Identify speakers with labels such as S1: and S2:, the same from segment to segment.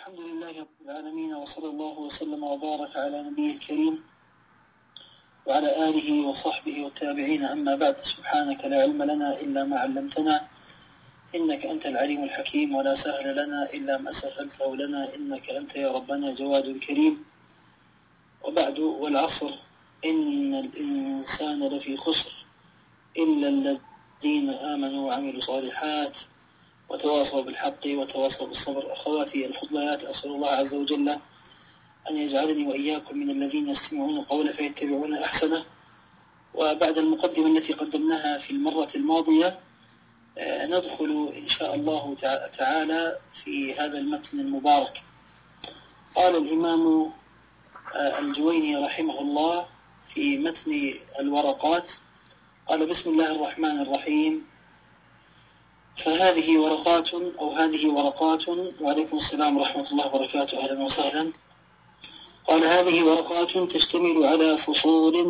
S1: الحمد لله رب العالمين، وصلى الله وسلم وبارك على نبيه الكريم وعلى آله وصحبه والتابعين. أما بعد، سبحانك لا علم لنا إلا ما علمتنا إنك أنت العليم الحكيم، ولا سهل لنا إلا ما سهلته لنا إنك أنت يا ربنا جواد كريم. وبعد، والعصر إن الإنسان لفي خسر إلا الذين آمنوا وعملوا الصالحات وتواصوا بالحق وتواصوا بالصبر. أخواتي الفضليات، أسأل الله عز وجل أن يجعلني وإياكم من الذين يستمعون القول فيتبعون أحسنه. وبعد المقدمة التي قدمناها في المرة الماضية، ندخل إن شاء الله تعالى في هذا المتن المبارك. قال الإمام الجويني رحمه الله في متن الورقات، قال: بسم الله الرحمن الرحيم. فهذه ورقات هذه ورقات، وعليكم السلام ورحمة الله وبركاته، أهلا وسهلا. قال: هذه ورقات تشتمل على فصول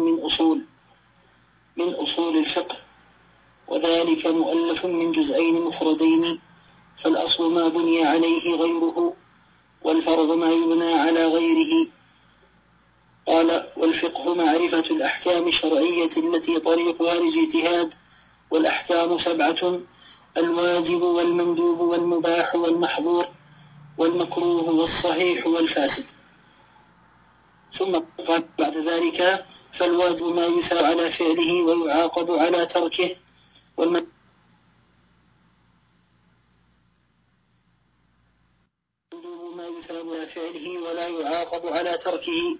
S1: من أصول الفقه، وذلك مؤلف من جزئين مفردين، فالأصل ما بني عليه غيره، والفرض ما يبنى على غيره. قال: والفقه معرفة الأحكام الشرعية التي طريقها الاجتهاد، والأحكام 7: الواجب والمندوب والمباح والمحظور والمكروه والصحيح والفاسد. ثم قال بعد ذلك: فالواجب ما يثاب على فعله ويعاقب على تركه، والمندوب ما يثاب على فعله ولا يعاقب على تركه،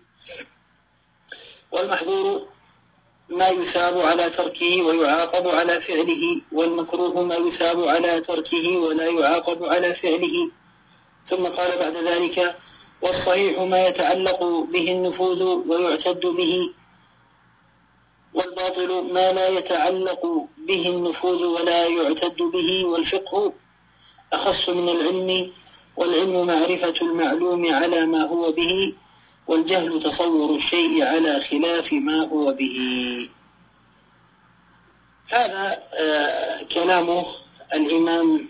S1: والمحظور ما يثاب على تركه ويعاقب على فعله، والمكروه ما يثاب على تركه ولا يعاقب على فعله. ثم قال بعد ذلك: والصحيح ما يتعلق به النفوذ ويعتد به، والباطل ما لا يتعلق به النفوذ ولا يعتد به. والفقه أخص من العلم، والعلم معرفة المعلوم على ما هو به، والجهل تصور الشيء على خلاف ما هو به. هذا كلام الإمام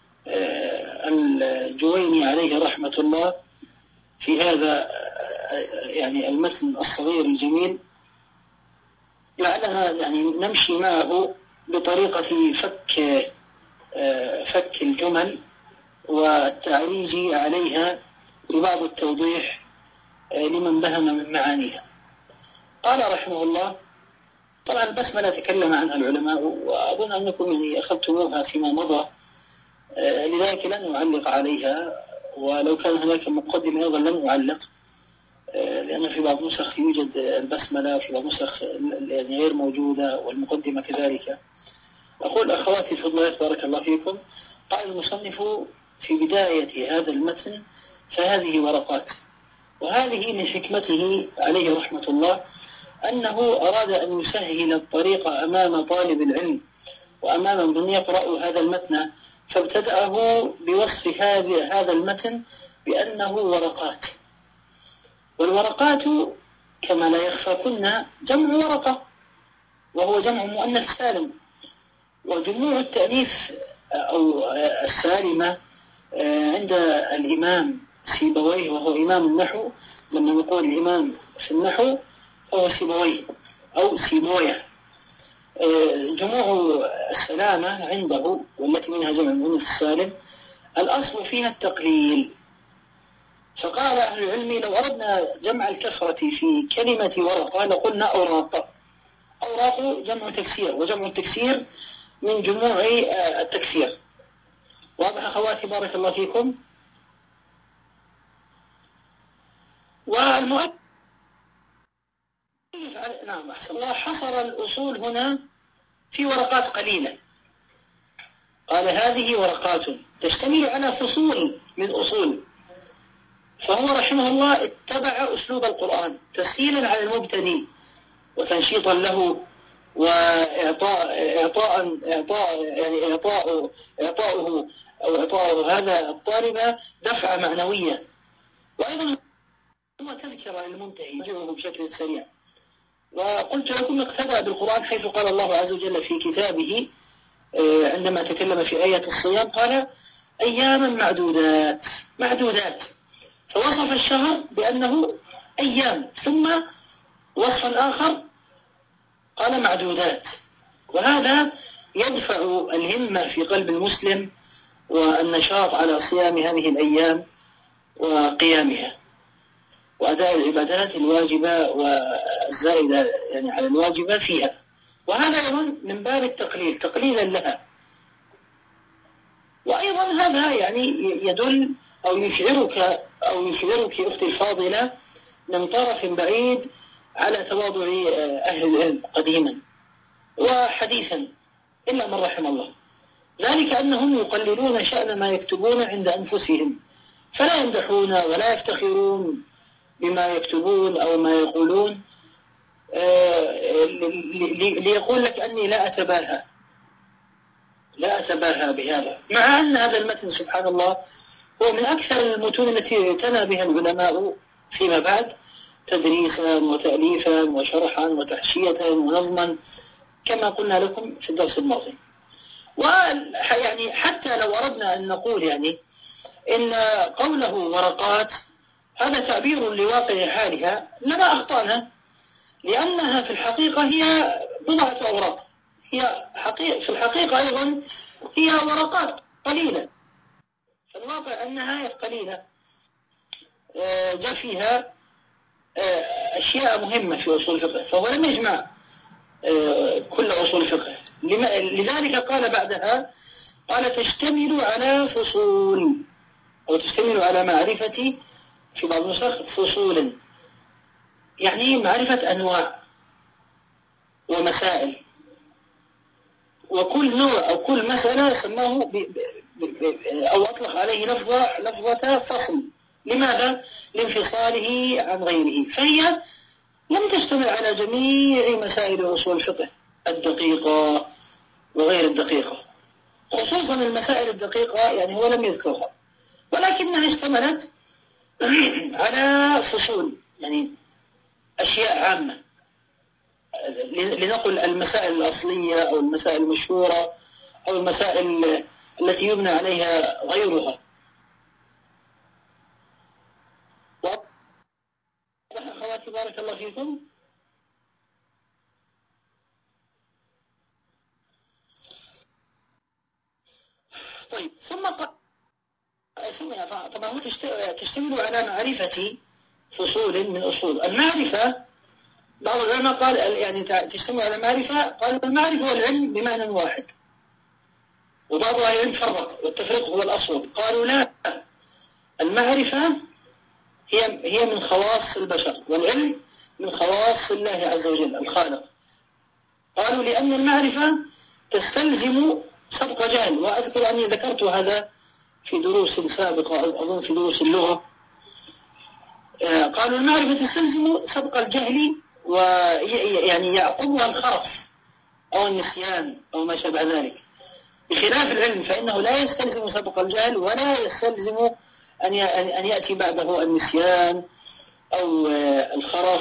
S1: الجويني عليه رحمة الله في هذا يعني المتن الصغير الجميل. لعلنا يعني نمشي معه بطريقة فك الجمل والتعريج عليها ببعض التوضيح لمن بهم من معانيها. قال رحمه الله: طبعا البسملة تكلم عنها العلماء، وأظن أنكم يعني أخذتموها فيما مضى، لذلك لن أعلق عليها، ولو كان هناك مقدمة أيضا لن أعلق، لأن في بعض نسخ يوجد البسملة وفي بعض نسخ يعني غير موجودة، والمقدمة كذلك. أقول أخواتي الفضليات بارك الله فيكم، قال المصنف في بداية هذا المتن: فهذه ورقات. وهذه من حكمته عليه رحمة الله أنه أراد أن يسهل الطريق أمام طالب العلم وأمام من يقرأ هذا المتن، فابتدأه بوصف هذا المتن بأنه ورقات. والورقات كما لا يخفى كنا جمع ورقة، وهو جمع مؤنث سالم. وجموع التأنيث أو السالمة عند الإمام سيبويه، وهو إمام النحو، لما نقول الإمام في النحو فهو سيبويه أو سيبويه. جموع السلامة عنده، والتي منها جمع المؤنث السالم، الأصل فيها التقليل. فقال أهل العلم: لو أردنا جمع الكثرة في كلمة ورقة لقلنا أوراق. أوراق جمع تكسير، وجمع التكسير من جموع التكسير. واضح أخواتي بارك الله فيكم؟ والمؤلف نعم أحسن الله حصر الأصول هنا في ورقات قليلة. قال: هذه ورقات تشتمل على فصول من أصول. فهو رحمه الله اتبع أسلوب القرآن تسهيلا على المبتدئ وتنشيطا له، وإعطاء هذا الطالب دفعة معنوية، وأيضا هو تذكرة للمنتهي يرجعه بشكل سريع. وقلت لكم اقتدى بالقرآن، حيث قال الله عز وجل في كتابه عندما تكلم في آية الصيام قال: أياما معدودات. فوصف الشهر بأنه أيام، ثم وصف آخر قال معدودات. وهذا يدفع الهمة في قلب المسلم والنشاط على صيام هذه الأيام وقيامها وأداء العبادات الواجبة والزائدة يعني على الواجبة فيها. وهذا أيضا من باب التقليل تقليلا لها. وأيضا هذا يعني يدل أو يشعرك أختي الفاضلة من طرف بعيد على تواضع أهل العلم قديما وحديثا إلا من رحم الله، ذلك أنهم يقللون شأن ما يكتبون عند أنفسهم، فلا يمدحون ولا يفتخرون بما يكتبون أو ما يقولون ليقول لك أني لا أتباهى بهذا، مع أن هذا المتن سبحان الله هو من أكثر المتون التي اعتنى بها العلماء فيما بعد تدريسا وتأليفا وشرحا وتحشية ونظما كما قلنا لكم في الدرس الماضي. ويعني حتى لو أردنا أن نقول يعني إن قوله ورقات هذا تعبير لواقع حالها لما أخطأنا، لأنها في الحقيقة هي بضعة أوراق، في الحقيقة أيضا هي ورقات قليلة، فالواقع أنها قليلة جاء فيها أشياء مهمة في أصول الفقه، فهو لم يجمع كل أصول الفقه. لذلك قال بعدها قال تشتمل على فصول أو تشتمل على معرفة في بعض النسخ فصول، يعني معرفة أنواع ومسائل، وكل نوع أو كل مسألة سماه أو أطلق عليه لفظة فصل. لماذا؟ لانفصاله عن غيره، فهي لم تشتمل على جميع مسائل أصول الفقه الدقيقة وغير الدقيقة، خصوصا المسائل الدقيقة يعني هو لم يذكرها، ولكنها اشتملت على فصول يعني أشياء عامة، لنقل المسائل الأصلية أو المسائل المشهورة أو المسائل التي يبنى عليها غيرها. أخواتي بارك الله فيكم. طيب ثم طبعا تشتمل على معرفة فصول من أصول المعرفة. بعض العلماء قال يعني تشتمل على معرفة، قالوا المعرفة والعلم بمعنى واحد، وبعض أهل العلم فرق والتفريق هو الأصوب، قالوا لا، المعرفة هي من خواص البشر والعلم من خواص الله عز وجل الخالق. قالوا لأن المعرفة تستلزم سبق جهل، وأذكر أني ذكرت هذا في دروس سابقة أظن في دروس اللغة. قالوا المعرفة تستلزم سبق الجهل ويعني يعقبها الخرف أو النسيان أو ما شابه ذلك، بخلاف العلم فإنه لا يستلزم سبق الجهل ولا يستلزم أن يأتي النسيان أو الخرف.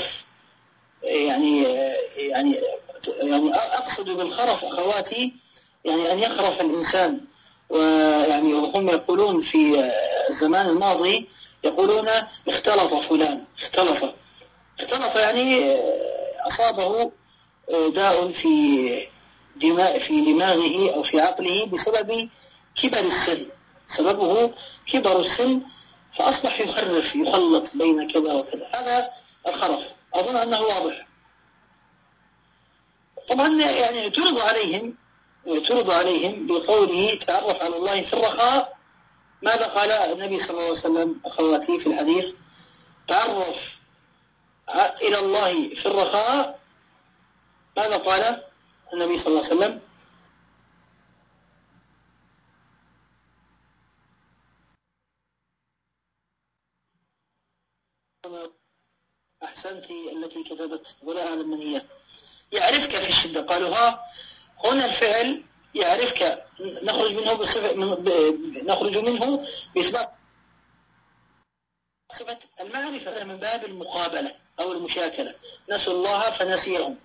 S1: يعني أقصد بالخرف أخواتي يعني أن يخرف الإنسان، ويعني وهم يقولون في الزمان الماضي يقولون اختلط فلان، اختلط يعني أصابه داء في دماغه أو في عقله بسبب كبر السن، سببه كبر السن فأصبح يخلط بين كذا وكذا، هذا الخرف. أظن أنه واضح. طبعا يعني اعترض عليهم بقوله تعرف على الله في الرخاء. ماذا قال النبي صلى الله عليه وسلم أخواتي في الحديث؟ تعرف إلى الله في الرخاء. ماذا قال النبي صلى الله عليه وسلم؟ أحسنت التي كتبت ولا أعلم من هي. يعرفك في الشدة. قالوا هنا الفعل يعرفك نخرج منه بإثبات صفة المعرفة من باب المقابلة أو المشاكلة. نسوا الله فنسيهم.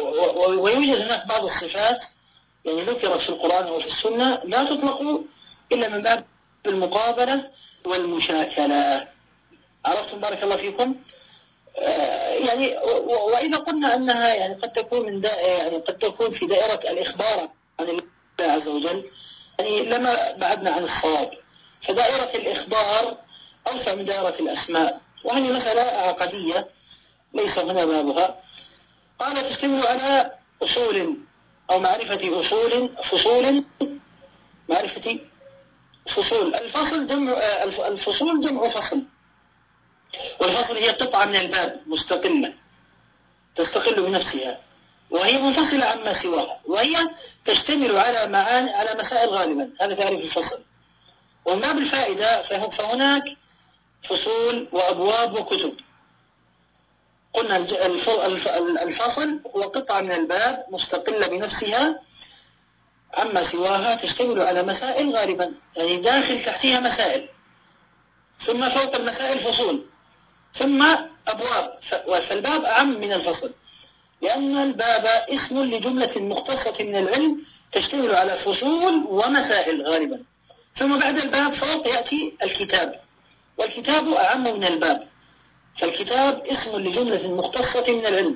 S1: ويوجد هناك بعض الصفات يعني ذكرت في القرآن وفي السنة لا تطلق إلا من باب المقابلة والمشاكلة. عرفتم بارك الله فيكم؟ يعني وإذا قلنا أنها يعني قد تكون يعني قد تكون في دائرة الإخبار عن الله عز وجل، يعني لما بعدنا عن الصواب. فدائرة الإخبار أوسع من دائرة الأسماء، وهذه مسألة عقدية ليس هنا بابها. قال تشتمل على أصول أو معرفة فصول معرفة فصول. الفصل الفصول جمع فصل، والفصل هي قطعة من الباب مستقلة تستقل بنفسها، وهي منفصلة عما سواها، وهي تشتمل على مسائل غالبا. هذا تعريف الفصل. ومن باب الفائدة فهناك فصول وأبواب وكتب. قلنا الفصل هو قطعة من الباب مستقلة بنفسها عما سواها، تشتمل على مسائل غالبا، يعني داخل تحتها مسائل، ثم فوق المسائل فصول، ثم أبواب. فالباب أعم من الفصل، لأن الباب اسم لجملة مختصة من العلم تشتمل على فصول ومسائل غالبا. ثم بعد الباب فوق يأتي الكتاب، والكتاب أعم من الباب، فالكتاب اسم لجملة مختصة من العلم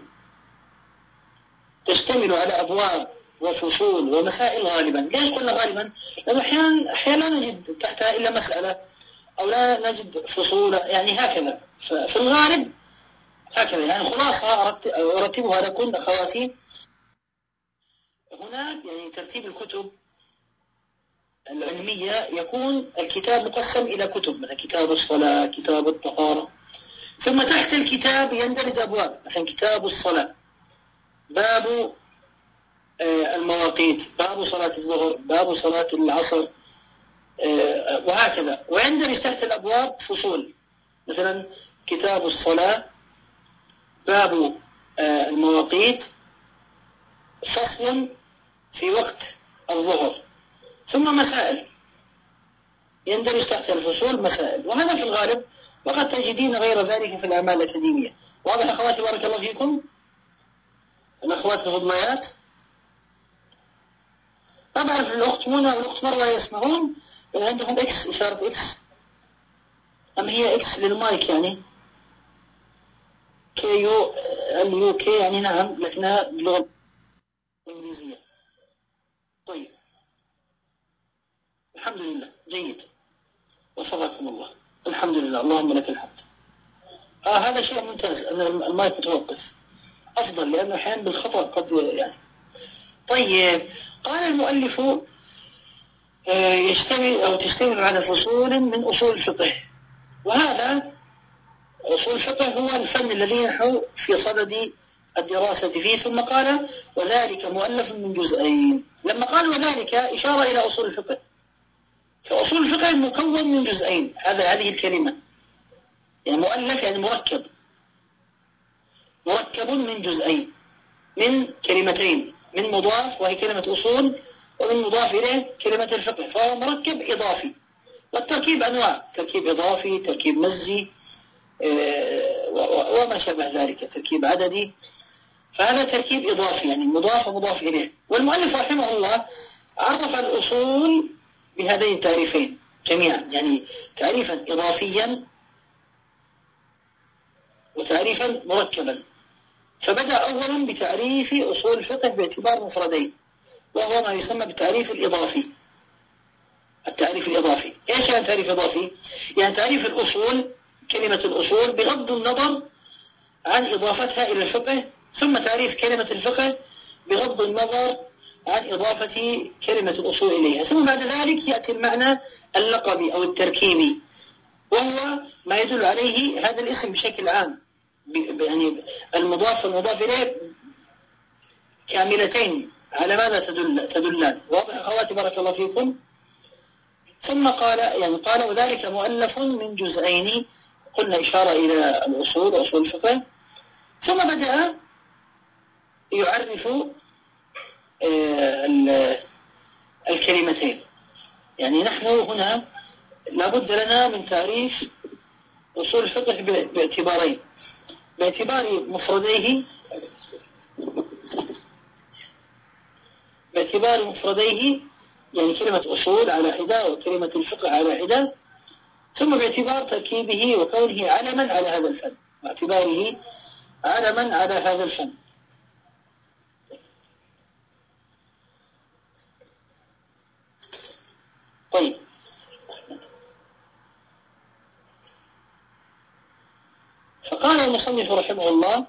S1: تشتمل على أبواب وفصول ومسائل غالبا. ليش قلنا غالبا؟ لأنه أحيانا لا نجد تحتها إلا مسألة، أو لا نجد فصول، يعني هكذا. ففي الغالب هكذا، يعني خلاصة أرتبها لكم أخواتي. هناك يعني ترتيب الكتب العلمية يكون الكتاب مقسم إلى كتب، مثل كتاب الصلاة، كتاب الطهارة، ثم تحت الكتاب يندرج أبواب، مثلا كتاب الصلاة باب المواقيت، باب صلاة الظهر، باب صلاة العصر، وهكذا. ويندرج تحت الأبواب فصول، مثلا كتاب الصلاة باب المواقيت فصل في وقت الظهر، ثم مسائل يندرج تحت الفصول مسائل. وهذا في الغالب، وقد تجدين غير ذلك في الأعمال الأكاديمية. واضح أخواتي بارك الله فيكم؟ الأخوات الفضليات، طبعا في الأخت منى والأخت مروة يسمعون عندهم إكس، إشارة إكس، أم هي إكس للمايك يعني كيو اليو كي، يعني نعم لكنها باللغة الإنجليزية. طيب الحمد لله، جيد، وفقكم الله، الحمد لله، اللهم لك الحمد. هذا شيء ممتاز أن المايك متوقف، أفضل، لأنه أحيانا بالخطأ قد يعني. طيب قال المؤلف يشتمل أو تشتمل على فصول من أصول الفقه. وهذا أصول الفقه هو الفن الذي نحن في صدد الدراسة فيه. ثم قال وذلك مؤلف من جزئين. لما قال وذلك إشارة إلى أصول الفقه، فأصول الفقه مكون من جزئين. هذه الكلمة يعني مؤلف، يعني مركب من جزئين، من كلمتين، من مضاف وهي كلمة أصول، ومن مضاف إليه كلمة الفقه، فهو مركب إضافي. والتركيب أنواع، تركيب إضافي، تركيب مزي، وما شابه ذلك، تركيب عددي. فهذا تركيب إضافي، يعني مضاف ومضاف إليه. والمؤلف رحمه الله عرف الأصول بهذين التعريفين جميعا، يعني تعريفا إضافيا وتعريفا مركبا. فبدأ أولا بتعريف أصول الفقه باعتبار مفردين، وهو ما يسمى بالتعريف الإضافي. التعريف الإضافي إيش يعني تعريف إضافي؟ يعني تعريف الأصول، كلمة الأصول بغض النظر عن إضافتها إلى الفقه، ثم تعريف كلمة الفقه بغض النظر عن إضافة كلمة الأصول إليها. ثم بعد ذلك يأتي المعنى اللقبي أو التركيبي، وهو ما يدل عليه هذا الاسم بشكل عام، يعني المضاف والمضاف إليه كاملتين على ماذا تدلان. واضح أخواتي بارك الله فيكم؟ ثم قال وذلك مؤلف من جزئين، قلنا إشارة إلى الأصول وأصول الفقه. ثم بدأ يعرف الكلمتين. يعني نحن هنا لابد لنا من تعريف أصول الفقه باعتبارين، باعتبار مفرديه يعني كلمة أصول على حدة وكلمة الفقه على حدة، ثم باعتبار تركيبه وكونه علما على هذا الفن، باعتباره علما على هذا الفن. طيب، فقال المصنف رحمه الله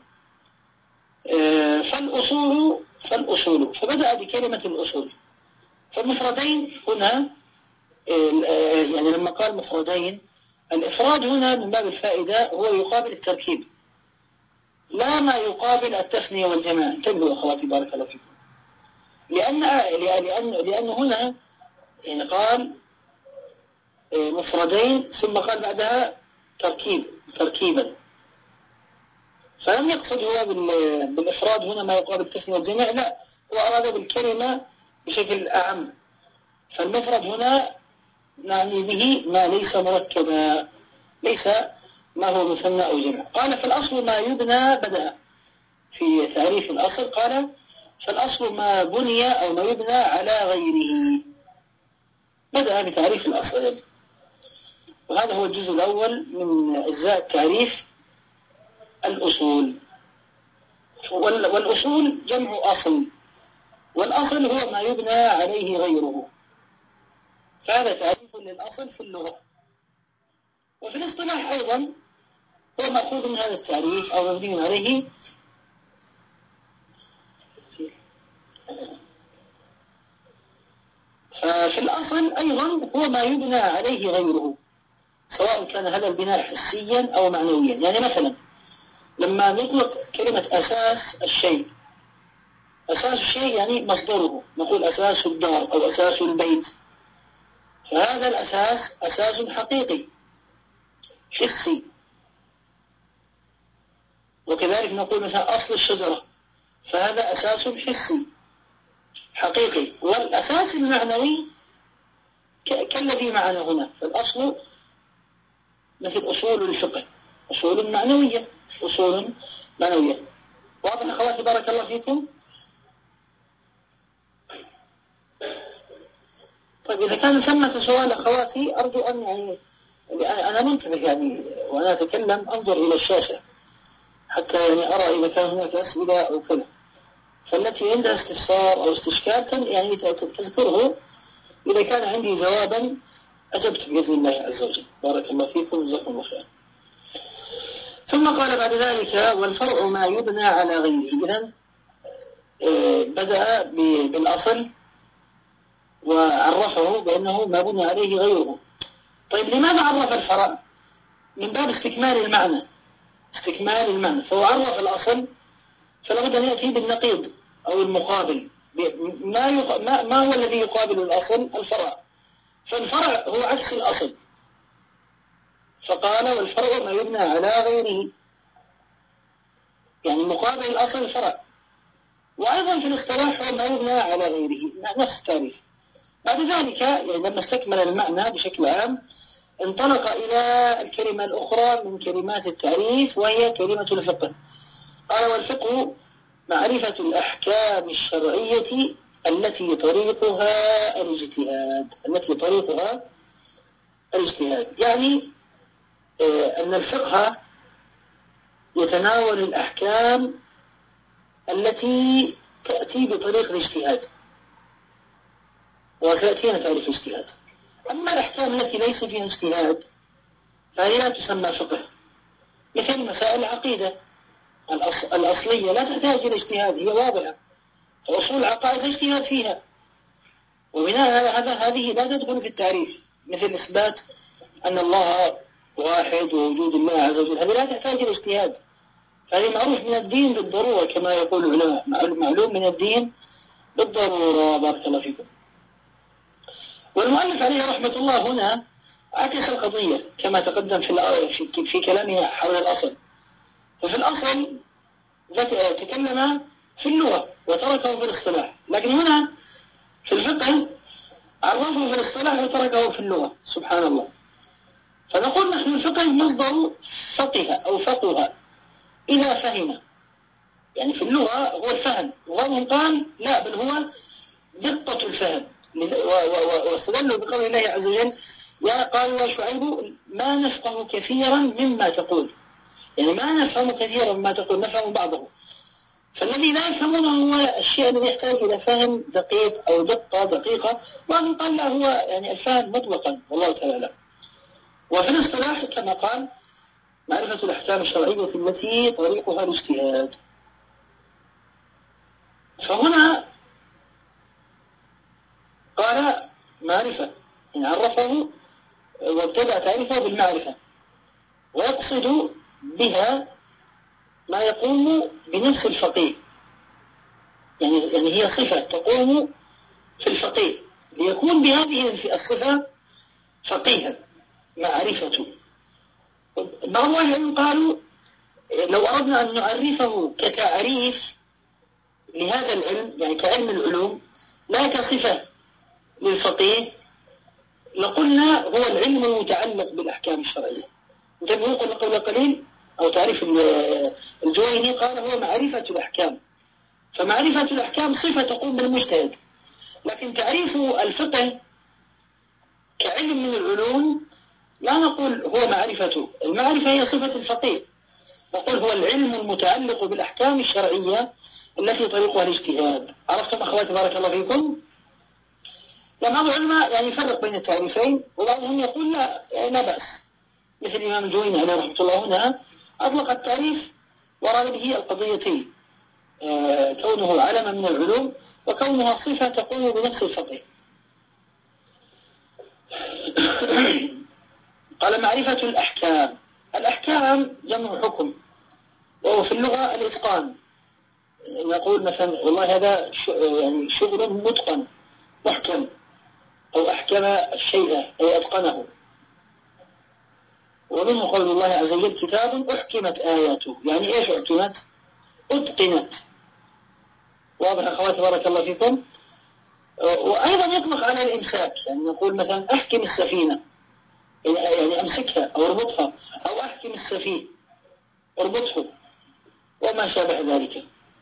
S1: فالأصول، فبدأ بكلمة الأصول. فالمفردين هنا يعني لما قال مفردين، الإفراد هنا من باب الفائدة هو يقابل التركيب، لا ما يقابل التثنية والجماع. انتبهوا أخواتي بارك الله فيكم، لأن هنا يعني قال مفردين ثم قال بعدها تركيبا، فلم يقصد هو بالإفراد هنا ما يقابل التثنية والجماع، لا، هو أراد بالكلمة بشكل أعم. فالمفرد هنا نعني به ما ليس مركبا، ليس ما هو مثنى أو جمع. قال فالأصل ما يبنى، بدأ في تعريف الأصل قال فالأصل ما بني أو ما يبنى على غيره، بدأ بتعريف الأصل، وهذا هو الجزء الأول من أجزاء تعريف الأصول. والأصول جمع أصل، والأصل هو ما يبنى عليه غيره، فهذا تعريف للأصل في اللغة. وفي الاصطلاح أيضا هو مأخوذ من هذا التعريف أو مبني عليه. ففي الأصل أيضا هو ما يبنى عليه غيره، سواء كان هذا البناء حسيا أو معنويا. يعني مثلا لما نطلق كلمة أساس الشيء، أساس الشيء يعني مصدره، نقول أساس الدار أو أساس البيت، فهذا الأساس أساس حقيقي حسي. وكذلك نقول مثلا أصل الشجرة، فهذا أساس حسي حقيقي. والأساس المعنوي كالذي معنا هنا، فالأصل مثل أصول الفقه، أصول معنوية، أصول معنوية. واضح أخواتي بارك الله فيكم؟ طيب، إذا كان ثمة سؤال أخواتي أرجو أن يعني أنا منتبه يعني وأنا أتكلم أنظر إلى الشاشة حتى يعني أرى إذا كان هناك أسئلة أو كذا، فالتي عندها استفسار أو استشكال يعني تذكره، إذا كان عندي جوابا أجبت بإذن الله عز وجل. بارك الله فيكم وجزاكم الله خيرا. ثم قال بعد ذلك والفرع ما يبنى على غيره. إذن بدأ بالأصل وعرفه بأنه ما بني عليه غيره. طيب، لماذا عرف الفرع؟ من باب استكمال المعنى، فهو عرف الأصل فلابد أن يأتي بالنقيض أو المقابل. ما هو الذي يقابل الأصل؟ الفرع. فالفرع هو عكس الأصل، فقال والفرع ما يبنى على غيره، يعني مقابل الأصل الفرع. وأيضا في الاصطلاح هو ما يبنى على غيره، نفس التعريف. بعد ذلك يعني لما استكمل المعنى بشكل عام انطلق إلى الكلمة الأخرى من كلمات التعريف، وهي كلمة الفقه. قال والفقه معرفة الأحكام الشرعية التي طريقها الاجتهاد. يعني أن الفقه يتناول الأحكام التي تأتي بطريق الاجتهاد، وسيأتينا تعريف الاجتهاد. أما الأحكام التي ليس فيها اجتهاد فهي لا تسمى فقه، مثل مسائل العقيدة الأصلية لا تحتاج إلى اجتهاد، هي واضحة، فأصول العقائد اجتهاد فيها، وبناء هذه لا تدخل في التعريف، مثل إثبات أن الله واحد ووجود الله عز وجل، هذه لا تحتاج إلى اجتهاد، هذه معروف من الدين بالضرورة كما يقول العلماء، معلوم من الدين بالضرورة. بارك الله فيكم. والمؤلف عليه رحمة الله هنا عكس القضية كما تقدم في كلامه حول الأصل. ففي الأصل تكلم في اللغة وتركه في الاصطلاح، لكن هنا في الفقه عرفه في الاصطلاح وتركه في اللغة، سبحان الله. فنقول نحن الفقه مصدر فقه أو فقه إذا فهم، يعني في اللغة هو الفهم، وهم قال لا، بل هو دقة الفهم، واستدلوا بقول الله عز وجل قالوا يا شعيب ما نفقه كثيرا مما تقول، يعني ما نفهم كثيرا مما تقول، نفهم بعضه. فالذي لا يفهمونه هو الشيء الذي يحتاج إلى فهم دقيق أو دقة دقيقة، وأن قال لا هو يعني الفهم مطلقا والله تعالى. وفي الاصطلاح كما قال معرفة الأحكام الشرعية التي طريقها الاجتهاد. فهنا قال معرفة، إن عرفه وابتدأ تعرفه بالمعرفة، ويقصد بها ما يقوم بنفس الفقيه، يعني هي صفة تقوم في الفقيه ليكون بهذه الصفة فقيها، معرفة. بعض العلماء قالوا لو أردنا أن نعرفه كتعريف لهذا العلم، يعني كعلم العلوم لا كصفة للفقيه، لقلنا هو العلم المتعلق بالأحكام الشرعية. انتبهوا، قلنا قبل قليل أو تعريف الجويني قال هو معرفة الأحكام، فمعرفة الأحكام صفة تقوم بالمجتهد، لكن تعريف الفقه كعلم من العلوم لا نقول هو معرفته، المعرفة هي صفة الفقيه، نقول هو العلم المتعلق بالأحكام الشرعية التي طريقها الاجتهاد. عرفتم أخواتي بارك الله فيكم؟ بعض العلماء يعني يفرق بين التعريفين، وبعضهم يقول لا بأس، مثل الإمام الجويني عليه رحمة الله هنا أطلق التعريف وراد به القضيتين، كونه علما من العلوم وكونها صفة تقوم بنفس الفقه. قال معرفة الأحكام، الأحكام جمع حكم، وهو في اللغة الإتقان، نقول مثلا والله هذا يعني شغل متقن محكم، أو أحكم الشيء أي أتقنه. ومنه قول الله عز وجل كتاب أحكمت آياته، يعني إيش أحكمت؟ أتقنت. واضح أخواتي بارك الله فيكم؟ وأيضا يطلق على الإمساك، يعني نقول مثلا أحكم السفينة، يعني أمسكها أو اربطها، أو أحكم السفيه اربطه وما شابه ذلك.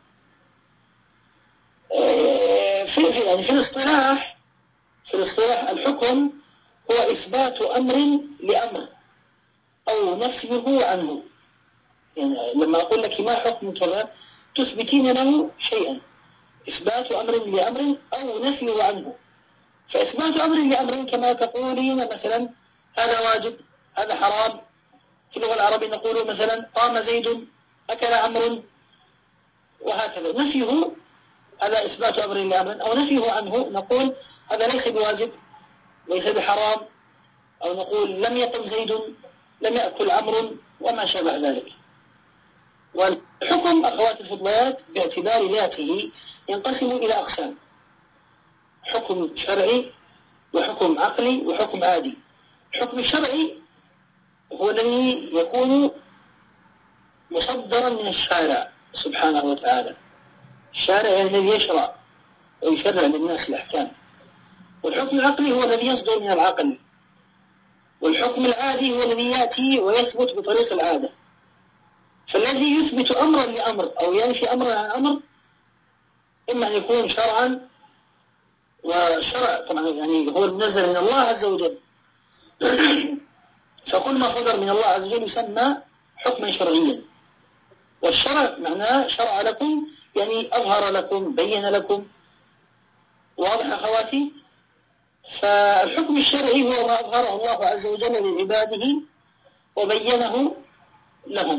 S1: يعني في الاصطلاح الحكم هو إثبات أمر لأمر أو نفيه عنه، يعني لما أقول لك ما حكم كذا تثبتين له شيئا، إثبات أمر لأمر أو نفيه عنه. فإثبات أمر لأمر كما تقولين مثلا هذا واجب هذا حرام، في اللغة العربية نقول مثلا قام زيد أكل عمرو، وهكذا. نفيه هذا إثبات أمر لأمر، أو نفيه عنه نقول هذا ليس بواجب ليس بحرام، أو نقول لم يقم زيد لم يأكل عمرو وما شابه ذلك. والحكم أخوات الفضليات باعتبار ذاته ينقسم إلى أقسام: حكم شرعي وحكم عقلي وحكم عادي. الحكم الشرعي هو الذي يكون مصدرا من الشارع سبحانه وتعالى، الشارع الذي يشرع ويشرع للناس الأحكام. والحكم العقلي هو الذي يصدر من العقل. والحكم العادي هو الذي يأتي ويثبت بطريق العادة. فالذي يثبت أمرا لأمر أو ينفي أمرا عن أمر إما أن يكون شرعا، والشرع طبعا يعني هو المنزل من الله عز وجل فكل ما صدر من الله عز وجل يسمى حكما شرعيا. والشرع معناه شرع لكم، يعني أظهر لكم بين لكم. واضح أخواتي؟ فالحكم الشرعي هو ما أظهره الله عز وجل لعباده وبينه لهم،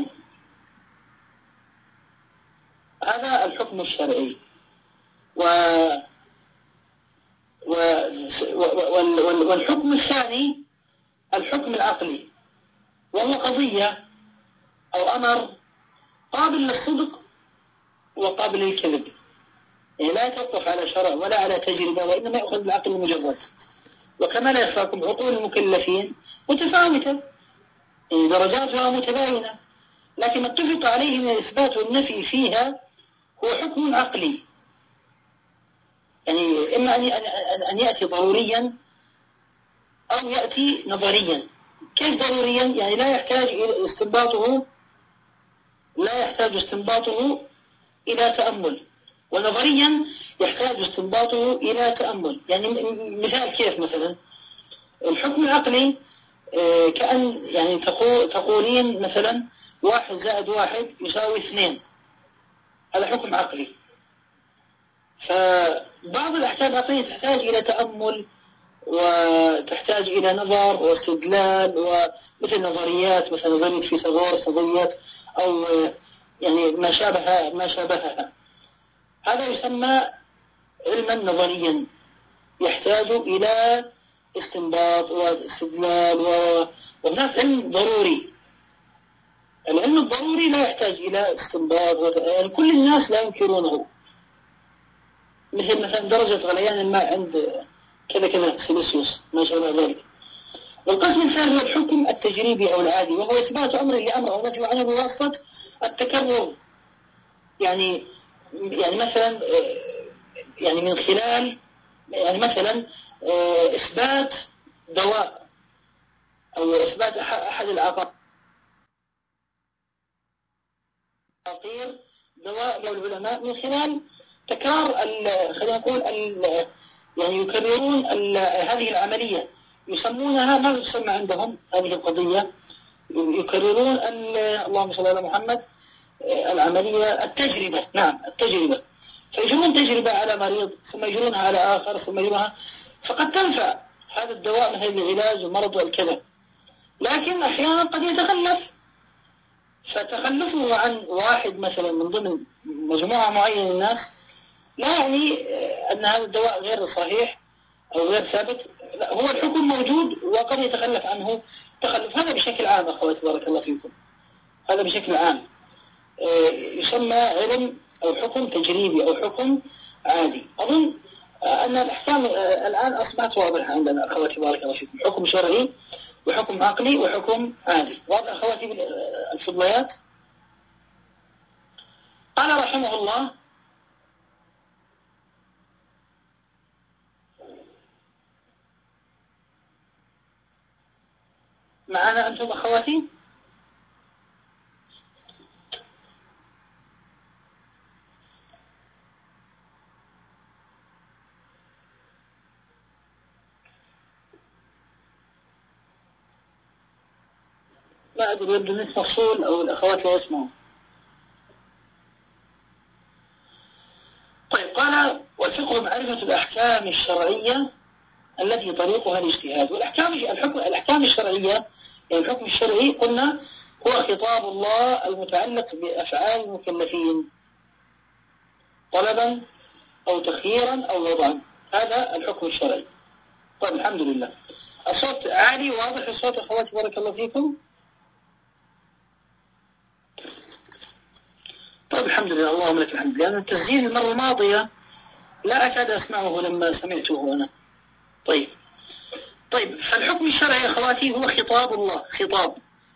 S1: هذا الحكم الشرعي. والحكم الثاني الحكم العقلي، وهو قضية أو أمر قابل للصدق وقابل للكذب، يعني لا يتوقف على شرع ولا على تجربة، وإنما يأخذ بالعقل المجرد. وكما لا يخفاكم عقول المكلفين متفاوتة، يعني درجاتها متباينة، لكن ما اتفق عليه من الإثبات والنفي فيها هو حكم عقلي، يعني إما أن يأتي ضروريا أو يأتي نظريا. كيف ضروريا؟ يعني لا يحتاج استنباطه إلى تأمل، ونظريا يحتاج استنباطه إلى تأمل. يعني مثال كيف مثلا الحكم العقلي كأن يعني تقولين مثلا 1+1=2، هذا حكم عقلي. فبعض الأحكام العقلية تحتاج إلى تأمل وتحتاج إلى نظر واستدلال، ومثل نظريات مثل نظرية فيثاغورس، نظريات أو يعني ما شابهها. هذا يسمى علما نظريا يحتاج إلى استنباط واستدلال، وهناك علم ضروري. العلم الضروري لا يحتاج إلى استنباط، يعني كل الناس لا ينكرونه، مثلا درجة غليان الماء عند كذا سيلسيوس ما شابه ذلك. والقسم الثاني هو الحكم التجريبي أو العادي، وهو إثبات أمر لأمر أو نفي عنه بواسطة التكرر. يعني مثلا يعني من خلال يعني مثلا إثبات دواء أو إثبات أحد العقاقير دواء للعلماء من خلال تكرار خلينا نقول يعني يكررون هذه العملية، يسمونها ماذا تسمى عندهم هذه القضية؟ يكررون اللهم صل على محمد العملية التجربة. نعم التجربة. فيجرون تجربة على مريض ثم يجرونها على آخر ثم يجرونها، فقد تنفع هذا الدواء من هذا العلاج والمرض والكذا، لكن أحيانا قد يتخلف. فتخلفه عن واحد مثلا من ضمن مجموعة معينة من الناس لا يعني أن هذا الدواء غير صحيح أو غير ثابت، لا، هو الحكم موجود وقد يتخلف عنه تخلف. هذا بشكل عام أخواتي بارك الله فيكم، هذا بشكل عام يسمى علم أو حكم تجريبي أو حكم عادي. أظن أن الأحكام الآن أصبحت واضحة عندنا أخواتي بارك الله فيكم، حكم شرعي وحكم عقلي وحكم عادي. واضح أخواتي الفضليات؟ قال رحمه الله: معنا أنتم أخواتي؟ ما أدري يبدو النت مفصول أو الأخوات لا يسمعون. طيب، قال: والفقه معرفة الأحكام الشرعية التي طريقها الاجتهاد. الأحكام الشرعية يعني الحكم الشرعي قلنا هو خطاب الله المتعلق بأفعال المكلفين طلبا أو تخييرا أو وضعا، هذا الحكم الشرعي. طيب الحمد لله. الصوت عالي واضح الصوت أخواتي بارك الله فيكم؟ طيب الحمد لله، اللهم لك الحمد، لأن التسجيل المرة الماضية لا أكاد أسمعه لما سمعته أنا. طيب فالحكم الشرعي يا أخواتي هو خطاب الله، خطاب،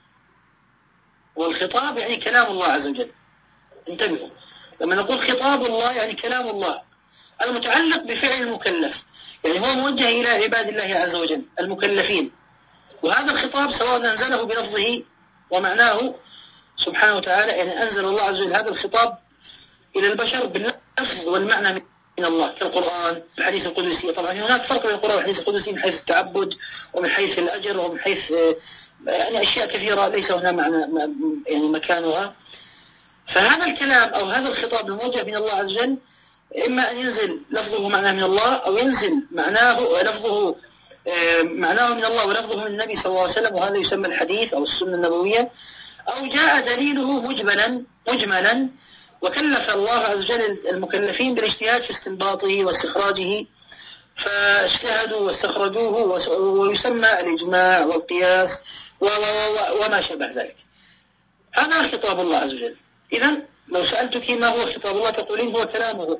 S1: والخطاب يعني كلام الله عز وجل. انتبهوا، لما نقول خطاب الله يعني كلام الله المتعلق بفعل المكلف، يعني هو موجه إلى عباد الله عز وجل المكلفين. وهذا الخطاب سواء أنزله بلفظه ومعناه سبحانه وتعالى، يعني أنزل الله عز وجل هذا الخطاب إلى البشر باللفظ والمعنى من الله كالقرآن الحديث القدسي. طبعا هناك فرق بين القرآن والحديث القدسي من حيث التعبد ومن حيث الأجر ومن حيث يعني أشياء كثيرة ليس هنا معنى يعني مكانها. فهذا الكلام أو هذا الخطاب الموجه من الله عز وجل إما أن ينزل لفظه معناه من الله، أو ينزل لفظه معناه من الله ولفظه من النبي صلى الله عليه وسلم، وهذا يسمى الحديث أو السنة النبوية، أو جاء دليله مجملا وكلف الله عز وجل المكلفين بالاجتهاد في استنباطه واستخراجه فاجتهدوا واستخرجوه، ويسمى الإجماع والقياس وما شابه ذلك. هذا خطاب الله عز وجل. إذن لو سألتك ما هو خطاب الله تقولين هو كلامه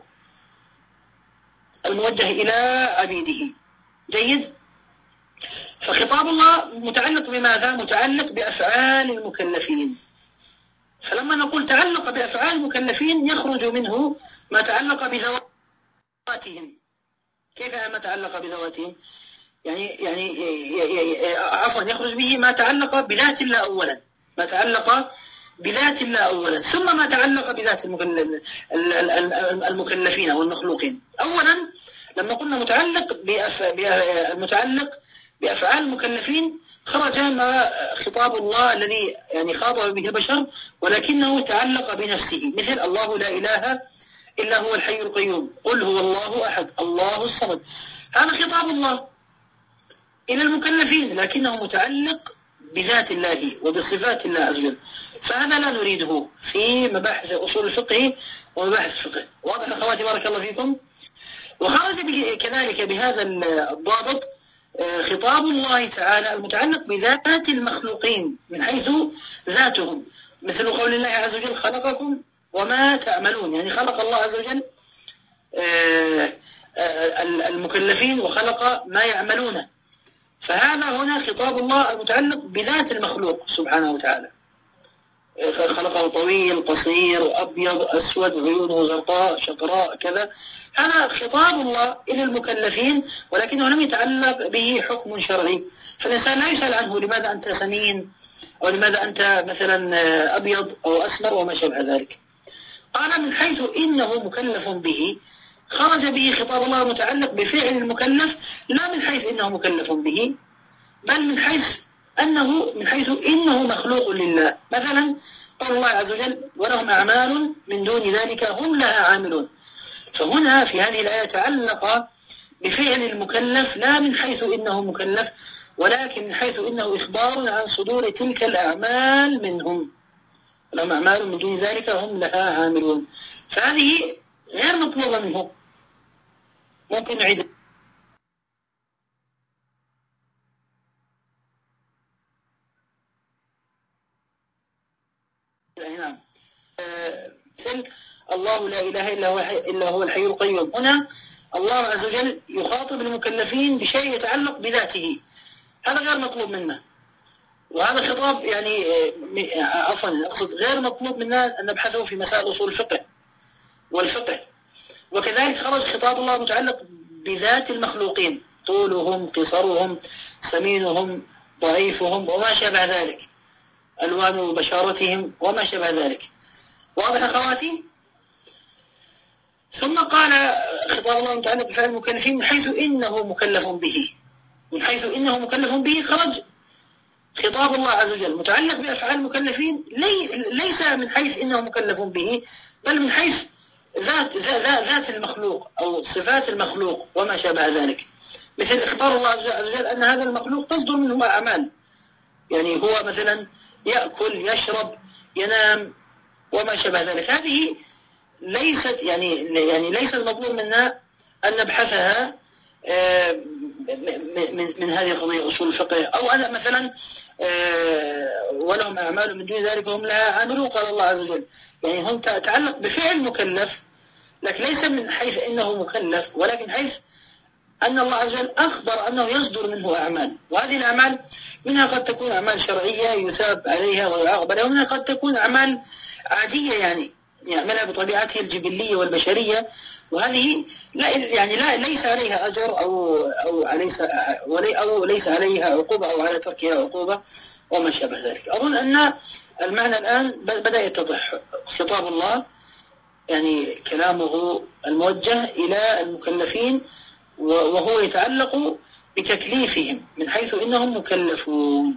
S1: الموجه إلى عبيده. جيد. فخطاب الله متعلق بماذا؟ متعلق بأفعال المكلفين. فلما نقول تعلق بأفعال المكلفين يخرج منه ما تعلق بذواتهم. كيف ما تعلق بذواتهم؟ يعني عفوا، يخرج به ما تعلق بذات الله أولا، ما تعلق بذات الله أولا، ثم ما تعلق بذات المكلفين أو المخلوقين. أولا لما قلنا متعلق بأفعال المكلفين خرج ما خطاب الله الذي يعني خاطب به البشر، ولكنه تعلق بنفسه، مثل الله لا إله إلا هو الحي القيوم، قل هو الله أحد الله الصمد. هذا خطاب الله إلى المكلفين، لكنه متعلق بذات الله وبصفات الله عز وجل، فهذا لا نريده في مباحث أصول الفقه ومباحث الفقه. واضح أخواتي بارك الله فيكم؟ وخرج كذلك بهذا الضابط خطاب الله تعالى المتعلق بذات المخلوقين من حيث ذاتهم، مثل قول الله عز وجل خلقكم وما تعملون، يعني خلق الله عز وجل المكلفين وخلق ما يعملون، فهذا هنا خطاب الله المتعلق بذات المخلوق سبحانه وتعالى، خلقه طويل قصير أبيض أسود عيونه زرقاء شقراء كذا، هذا خطاب الله إلى المكلفين، ولكنه لم يتعلق به حكم شرعي، فالإنسان لا يسأل عنه لماذا أنت سمين أو لماذا أنت مثلا أبيض أو أسمر وما شابه ذلك. قال من حيث إنه مكلف به، خرج به خطاب الله متعلق بفعل المكلف، لا من حيث إنه مكلف به، بل من حيث إنه مخلوق لله. مثلا قال الله عز وجل ولهم أعمال من دون ذلك هم لها عاملون، فهنا في هذه الآية تعلق بفعل المكلف لا من حيث إنه مكلف، ولكن من حيث إنه إخبار عن صدور تلك الأعمال منهم، لهم أعمال من دون ذلك هم لها عاملون، فهذه غير مطلوبة منه. ممكن نعيد نعم. مثل الله لا إله إلا هو الحي القيوم، هنا الله عز وجل يخاطب المكلفين بشيء يتعلق بذاته، هذا غير مطلوب منا، وهذا خطاب يعني عفوا أقصد غير مطلوب منا أن نبحثه في مسائل أصول الفقه والفقه. وكذلك خرج خطاب الله متعلق بذات المخلوقين، طولهم قصرهم سمينهم ضعيفهم وما شابه ذلك، ألوان بشارتهم وما شابه ذلك. واضح أخواتي؟ ثم قال خطاب الله متعلق بفعل المكلفين من حيث إنه مكلف به، من حيث إنه مكلف به خرج خطاب الله عز وجل متعلق بأفعال المكلفين ليس من حيث إنه مكلف به، بل من حيث ذات المخلوق أو صفات المخلوق وما شابه ذلك، مثل إخبار الله عز وجل أن هذا المخلوق تصدر منه أعمال، يعني هو مثلا يأكل يشرب ينام وما شابه ذلك. هذه ليست يعني ليس المطلوب منا أن نبحثها من هذه القضية أصول الفقه، أو أنا مثلا ولهم أعمال من دون ذلك هم لها عاملون، قال الله عز وجل، يعني هم تعلق بفعل مكلف، لكن ليس من حيث إنه مكلف، ولكن حيث أن الله عز وجل أخبر أنه يصدر منه أعمال، وهذه الأعمال منها قد تكون أعمال شرعية يثاب عليها ويعاقب عليها، ومنها قد تكون أعمال عادية يعني يعملها بطبيعته الجبلية والبشرية، وهذه ليس عليها أجر أو ليس عليها عقوبة أو على تركها عقوبة وما شابه ذلك. أظن أن المعنى الآن بدأ يتضح. خطاب الله يعني كلامه الموجه إلى المكلفين، وهو يتعلق بتكليفهم من حيث إنهم مكلفون،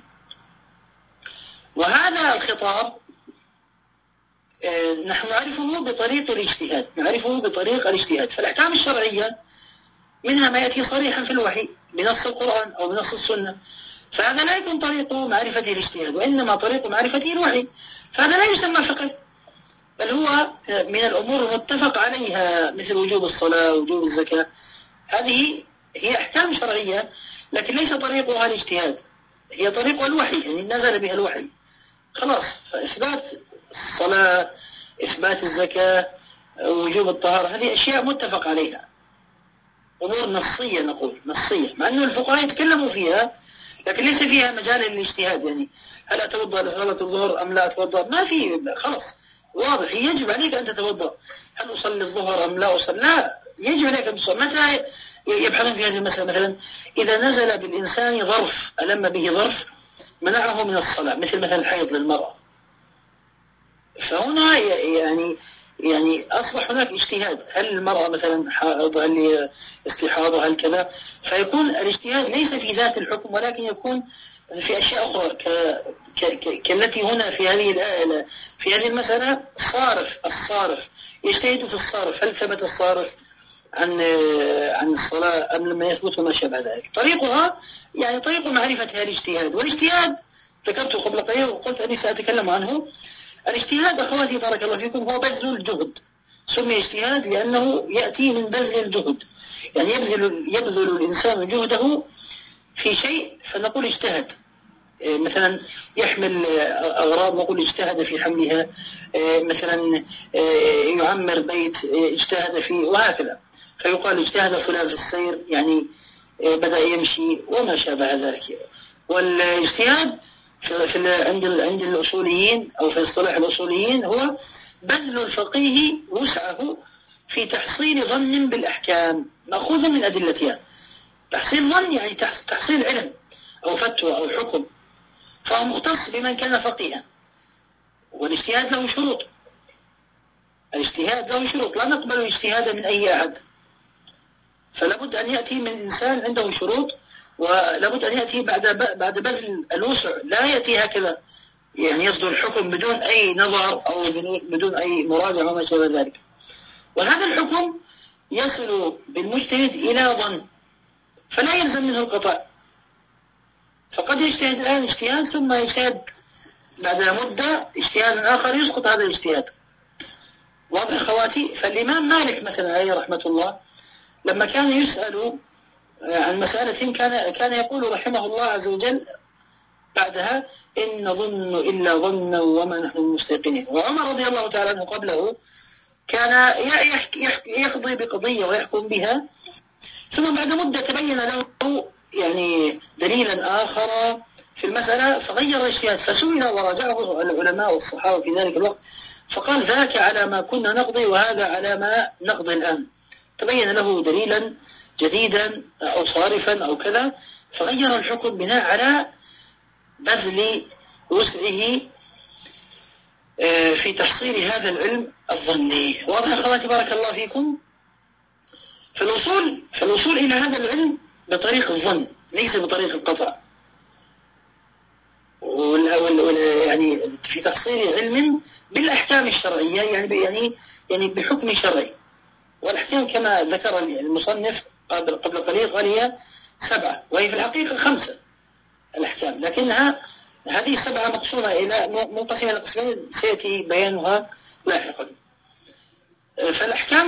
S1: وهذا الخطاب نحن نعرفه بطريق الاجتهاد، فالأحكام الشرعية منها ما يأتي صريحا في الوحي بنص القرآن أو بنص السنة، فهذا لا يكون طريق معرفته الاجتهاد، وإنما طريق معرفته الوحي، فهذا لا يسمى فقه، بل هو من الأمور المتفق عليها، مثل وجوب الصلاة ووجوب الزكاة، هذه هي أحكام شرعية، لكن ليس طريقها الاجتهاد، هي طريق الوحي، يعني نزل بها الوحي خلاص. فإثبات الصلاة، إثبات الزكاة، وجوب الطهارة، هذه أشياء متفق عليها، أمور نصية، نقول نصية، مع أن الفقهاء يتكلموا فيها لكن ليس فيها مجال للاجتهاد، يعني هل أتوضأ لصلاة الظهر أم لا أتوضأ، ما في، خلاص واضح يجب عليك أن تتوضأ، هل أصلي الظهر أم لا أصلي، لا يجب عليك أن تصلي. متى يبحثون في هذه المسألة؟ مثلا إذا نزل بالإنسان ظرف، ألم به ظرف منعه من الصلاة، مثل الحيض للمرأة، فهنا يعني أصبح هناك اجتهاد، هل المرأة مثلا حائض، هل هي استحاضة، هل كذا، فيكون الاجتهاد ليس في ذات الحكم ولكن يكون في أشياء أخرى كالتي هنا في هذه الآية، في هذه المسألة الصارف يجتهد في الصارف، هل ثبت الصارف عن الصلاة أم لما يثبت ما شابه ذلك. طريقها يعني طريق معرفتها الاجتهاد، والاجتهاد ذكرت قبل قليل وقلت أني سأتكلم عنه. الاجتهاد أخواتي بارك الله فيكم هو بذل الجهد، سمي اجتهاد لأنه يأتي من بذل الجهد، يعني يبذل الإنسان جهده في شيء فنقول اجتهد. مثلا يحمل أغراض نقول اجتهد في حملها، مثلا يعمر بيت اجتهد فيه، وهكذا، فيقال اجتهد فلان في السير، يعني بدأ يمشي وما شابه ذلك. والاجتهاد عند الأصوليين أو في اصطلاح الأصوليين هو بذل الفقيه وسعه في تحصيل ظن بالأحكام مأخوذ من أدلتها. تحصيل ظن يعني تحصيل علم أو فتوى أو حكم، فهو مختص بمن كان فقيها. والاجتهاد له شروط، الاجتهاد له شروط، لا نقبل الاجتهاد من أي أحد، فلابد أن يأتي من إنسان عنده شروط، ولابد أن يأتي بعد بذل الوسع، لا يأتي هكذا يعني يصدر الحكم بدون أي نظر أو بدون أي مراجعة وما شابه ذلك. وهذا الحكم يصل بالمجتهد إلى ظن فلا يلزم منه القطع، فقد يجتهد الآن اجتهاد ثم يجتهد بعد مدة اجتهاد آخر يسقط هذا الاجتهاد. واضح أخواتي؟ فالإمام مالك مثلا عليه رحمة الله لما كان يسأل عن مسألة كان يقول رحمه الله عز وجل بعدها إن نظن إلا ظنا وما نحن مستيقنين. وعمر رضي الله تعالى عنه قبله كان يقضي بقضية ويحكم بها، ثم بعد مدة تبين له يعني دليلا آخر في المسألة فغير الاجتهاد، فسئل وراجعه العلماء والصحابة في ذلك الوقت فقال ذاك على ما كنا نقضي وهذا على ما نقضي الآن، تبين له دليلا جديدا أو صارفا أو كذا، فغير الحكم بناء على بذل وسعه في تحصيل هذا العلم الظني. واضح أخواتي بارك الله فيكم؟ فالوصول إلى هذا العلم بطريق الظن ليس بطريق القطع، يعني في تحصيل علم بالأحكام الشرعية، يعني بحكم شرعي. والأحكام كما ذكر المصنف قبل قليل قال هي 7 وهي في الحقيقة 5 الأحكام، لكنها هذه 7 مقسومة إلى منقسمة إلى قسمين سيأتي بيانها لاحقا. فالأحكام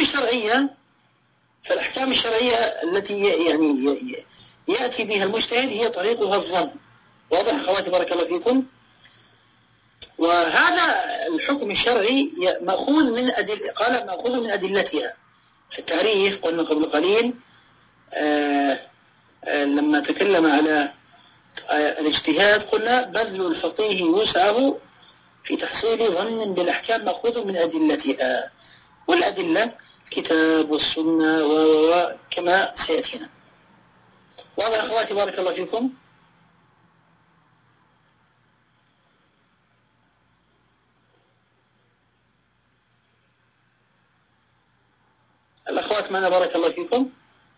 S1: الشرعية التي يعني يأتي بها المجتهد هي طريقها الظن. واضح أخواتي بارك الله فيكم؟ وهذا الحكم الشرعي مأخوذ من أدلتها. في التعريف قلنا قبل قليل لما تكلم على الاجتهاد قلنا بذل الفقيه وسعه في تحصيل ظن بالأحكام مأخوذ من أدلتها، والأدلة الكتاب والسنة وكما سيأتينا. واضح أخواتي بارك الله فيكم؟ الأخوات معنا بارك الله فيكم؟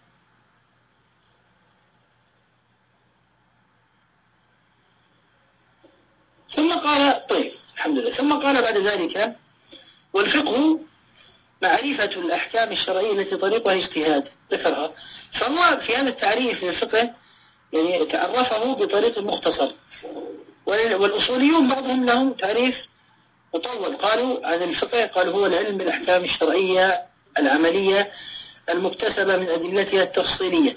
S1: ثم قال طيب الحمد لله، ثم قال بعد ذلك والفقه معرفة الأحكام الشرعية التي طريقها اجتهاد، ذكرها. فهو في هذا التعريف للفقه يعني تعرفه بطريق مختصر، والأصوليون بعضهم لهم تعريف مطول، قالوا عن الفقه قالوا هو العلم بالأحكام الشرعية العملية المكتسبة من أدلتها التفصيلية،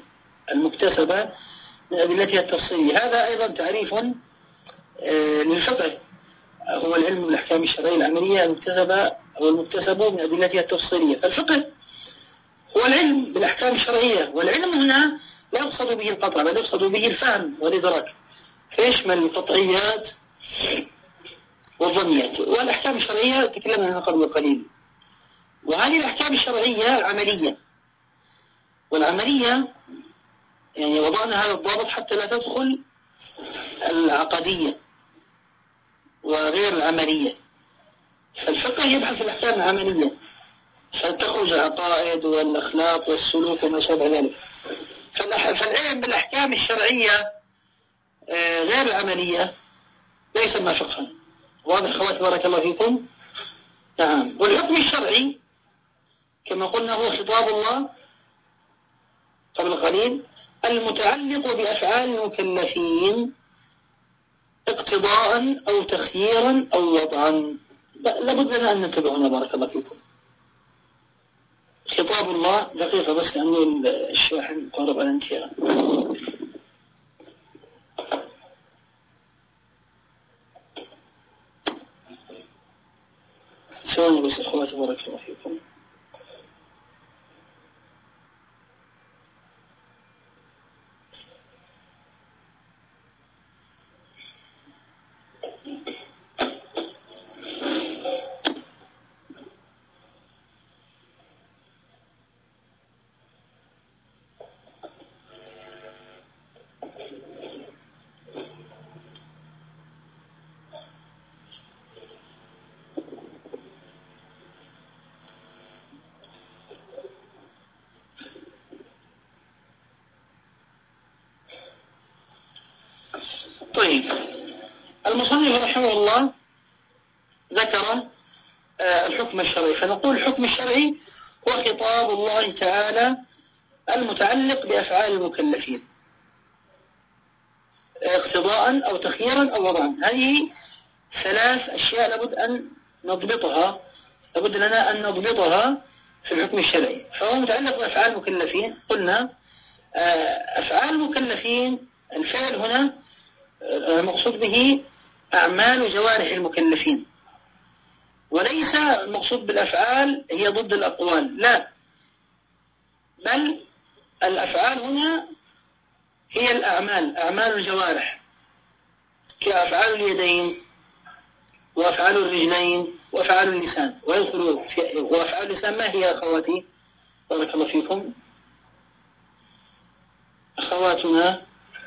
S1: هذا أيضا تعريف للفقه، هو العلم بالأحكام الشرعية العملية المكتسب من أدلتها التفصيلية. فالفقه هو العلم بالأحكام الشرعية، والعلم هنا لا يقصد به القطع بل يقصد به الفهم والإدراك، فيشمل القطعيات والظنيات. والأحكام الشرعية تكلمنا عنها قبل قليل، وهذه الأحكام الشرعية عملية، والعملية يعني وضعنا هذا الضابط حتى لا تدخل العقدية وغير العملية. فالفقه يبحث الأحكام العملية، فتخرج العقائد والأخلاق والسلوك وما شابه ذلك. فالعلم بالأحكام الشرعية غير العملية ليس ما فقها. واضح خواتي بارك الله فيكم؟ نعم. والحكم الشرعي كما قلنا هو خطاب الله قبل قليل المتعلق بأفعال المكلفين اقتضاء أو تخييرا أو وضعا. لابد لنا أن ننتبه هنا بارك الله فيكم. خطاب الله دقيقة بس لأنه الشاحن قرب على الانتهاء. ثواني بس أخواتي بارك الله فيكم. طيب، المصنف رحمه الله ذكر الحكم الشرعي، فنقول الحكم الشرعي هو خطاب الله تعالى المتعلق بأفعال المكلفين اقتضاء أو تخييرا أو وضعا. هذه ثلاث أشياء لابد أن نضبطها، لابد لنا أن نضبطها في الحكم الشرعي. فهو متعلق بأفعال المكلفين. قلنا أفعال المكلفين، الفعل هنا المقصود به أعمال جوارح المكلفين، وليس المقصود بالأفعال هي ضد الأقوال، لا، بل الأفعال هنا هي الأعمال، أعمال الجوارح كأفعال اليدين وأفعال الرجلين وأفعال اللسان. ويدخل في وأفعال اللسان ما هي أخواتي بارك الله فيكم؟ أخواتنا